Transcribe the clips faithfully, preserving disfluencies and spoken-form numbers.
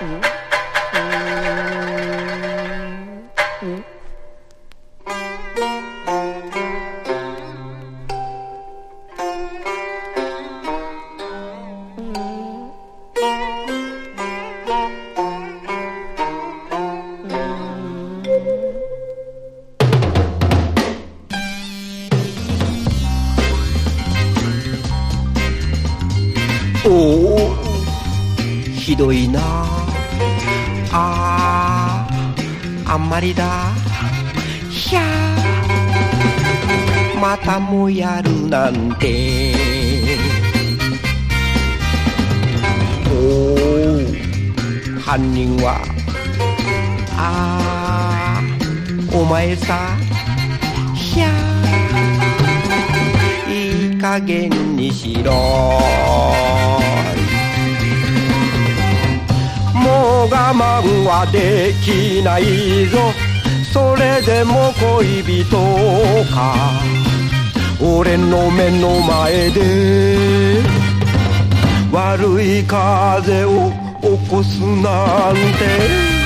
おお、ひどいなあ。あんまりだ。ひゃー、またもやるなんて。おお、犯人はあーお前さ。ひゃー、いい加減にしろ。もう我慢はできないぞ。それでも恋人か。俺の目の前で悪い風を起こすなんて。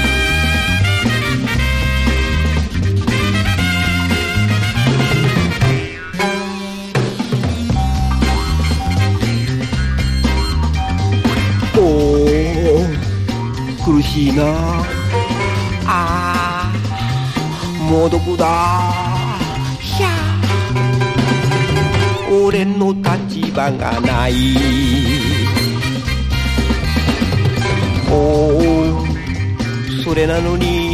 苦しいなあ。もうどこだ。ひゃー、俺の立場がない。おお、それなのに